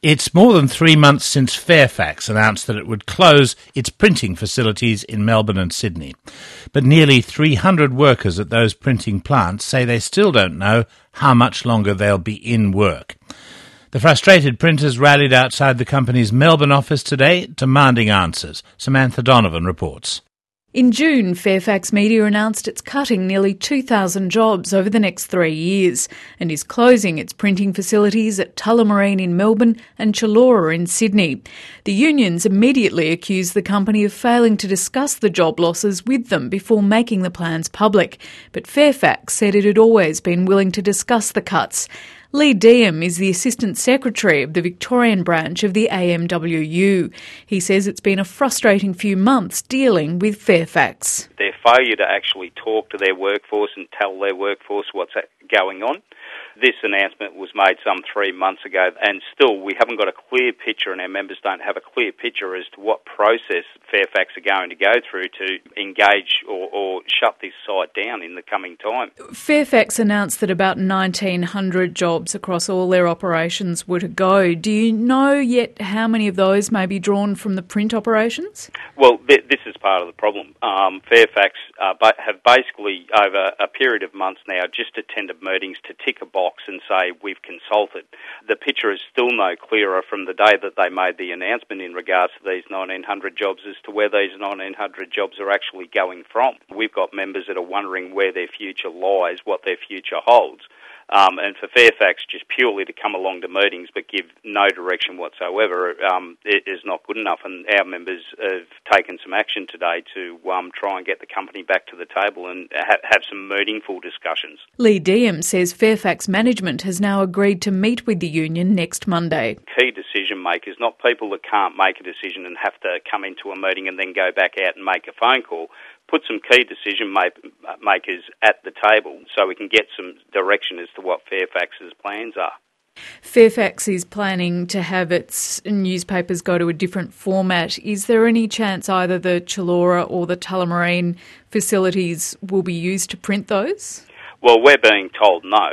It's more than 3 months since Fairfax announced that it would close its printing facilities in Melbourne and Sydney. But nearly 300 workers at those printing plants say they still don't know how much longer they'll be in work. The frustrated printers rallied outside the company's Melbourne office today, demanding answers. Samantha Donovan reports. In June, Fairfax Media announced it's cutting nearly 2,000 jobs over the next 3 years and is closing its printing facilities at Tullamarine in Melbourne and Chullora in Sydney. The unions immediately accused the company of failing to discuss the job losses with them before making the plans public, but Fairfax said it had always been willing to discuss the cuts. Lee Diem is the Assistant Secretary of the Victorian branch of the AMWU. He says it's been a frustrating few months dealing with Fairfax. Their failure to actually talk to their workforce and tell their workforce what's going on. This announcement was made some 3 months ago, and still we haven't got a clear picture, and our members don't have a clear picture as to what process Fairfax are going to go through to engage or shut this site down in the coming time. Fairfax announced that about 1,900 jobs across all their operations were to go. Do you know yet how many of those may be drawn from the print operations? Well, this is part of the problem. Fairfax have basically, over a period of months now, just attended meetings to tick a box and say, we've consulted. The picture is still no clearer from the day that they made the announcement in regards to these 1,900 jobs as to where these 1,900 jobs are actually going from. We've got members that are wondering where their future lies, what their future holds. And for Fairfax just purely to come along to meetings but give no direction whatsoever it is not good enough, and our members have taken some action today to try and get the company back to the table and have some meaningful discussions. Lee Diem says Fairfax management has now agreed to meet with the union next Monday. Key decision makers, not people that can't make a decision and have to come into a meeting and then go back out and make a phone call. Put some key decision makers at the table so we can get some direction as to what Fairfax's plans are. Fairfax is planning to have its newspapers go to a different format. Is there any chance either the Chullora or the Tullamarine facilities will be used to print those? Well, we're being told no.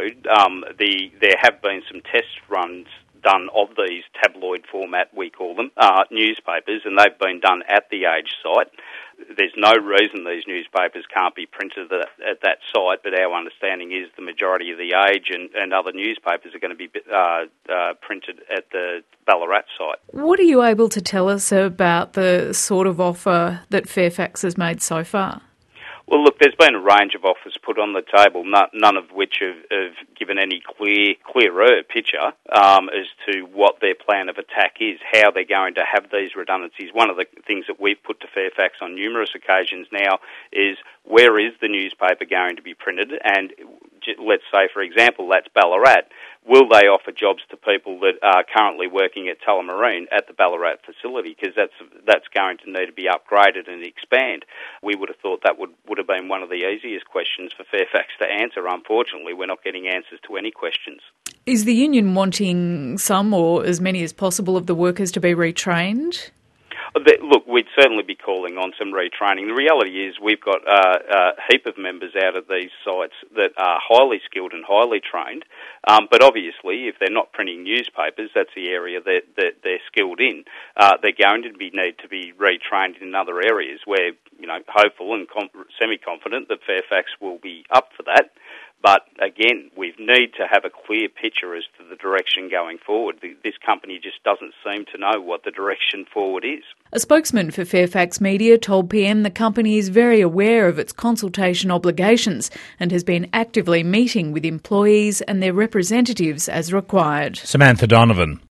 There have been some test runs done of these tabloid format, we call them, newspapers, and they've been done at the Age site. There's no reason these newspapers can't be printed at that site, but our understanding is the majority of the Age and other newspapers are going to be printed at the Ballarat site. What are you able to tell us about the sort of offer that Fairfax has made so far? Well, look, there's been a range of offers put on the table, none of which have given any clearer picture as to what their plan of attack is, how they're going to have these redundancies. One of the things that we've put to Fairfax on numerous occasions now is, where is the newspaper going to be printed? And let's say, for example, that's Ballarat. Will they offer jobs to people that are currently working at Tullamarine at the Ballarat facility? Because that's going to need to be upgraded and expand. We would have thought that would have been one of the easiest questions for Fairfax to answer. Unfortunately, we're not getting answers to any questions. Is the union wanting some or as many as possible of the workers to be retrained? Look, we'd certainly be calling on some retraining. The reality is we've got a heap of members out of these sites that are highly skilled and highly trained, but obviously if they're not printing newspapers, that's the area that they're skilled in. They're going to need to be retrained in other areas. We're hopeful and semi-confident that Fairfax will be up for that. But again, we need to have a clear picture as to the direction going forward. This company just doesn't seem to know what the direction forward is. A spokesman for Fairfax Media told PM the company is very aware of its consultation obligations and has been actively meeting with employees and their representatives as required. Samantha Donovan.